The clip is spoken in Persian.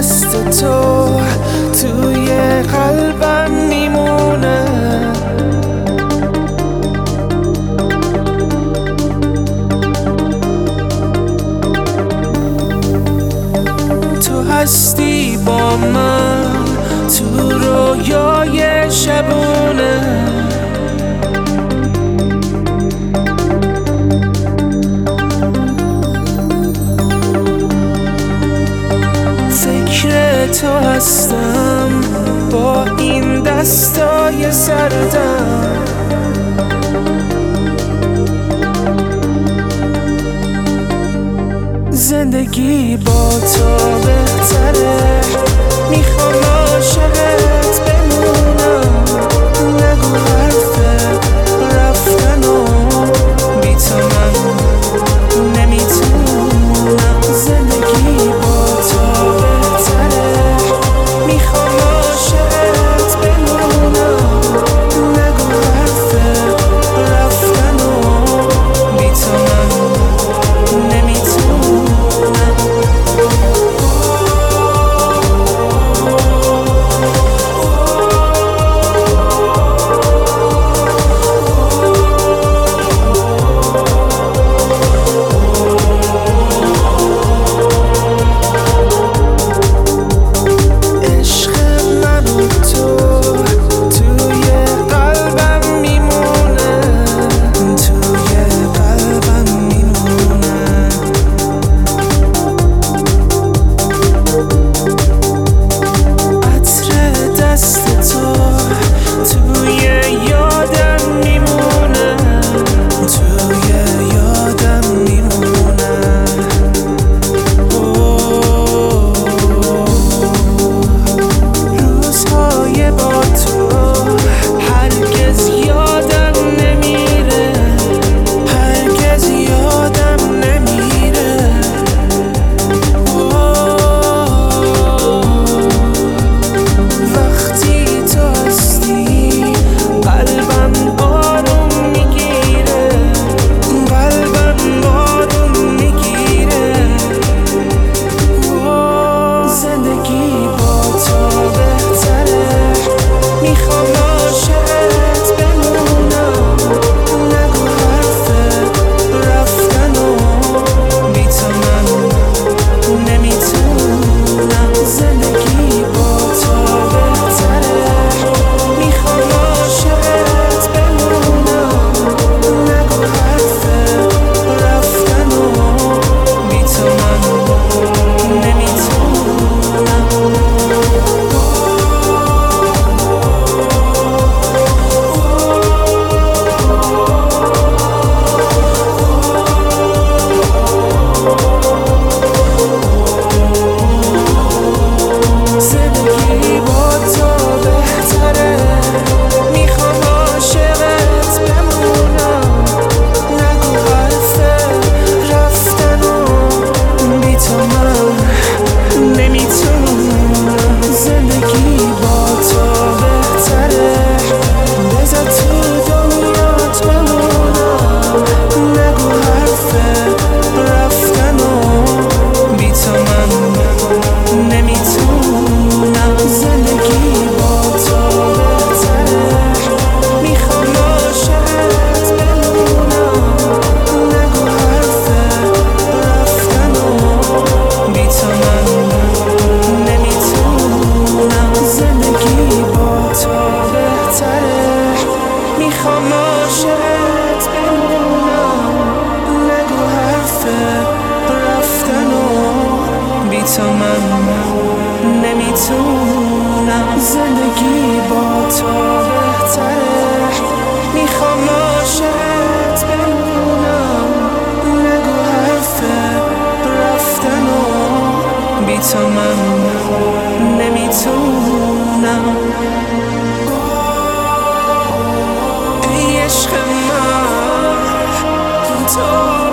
دست تو توی قلبم میمونه. تو هستی با من تو رویای شبونه. فکر تو هستم با این دستای سردم. زندگی با تو بهتره، میخوام عاشقت بمونم. نگو حرف رفتن و بی تو من نمیتونم. زندگی با تو بهتره، میخوام عاشقت بمونم. نگو حرف رفتن و بی تو من نمیتونم. میخوام عاشقت بمونم. نگو حرف رفتن و بی تو من نمیتونم. زندگی با تو بهتره، میخوام عاشقت بمونم. نگو حرف رفتن و بی تو من نمیتونم. عشق من تو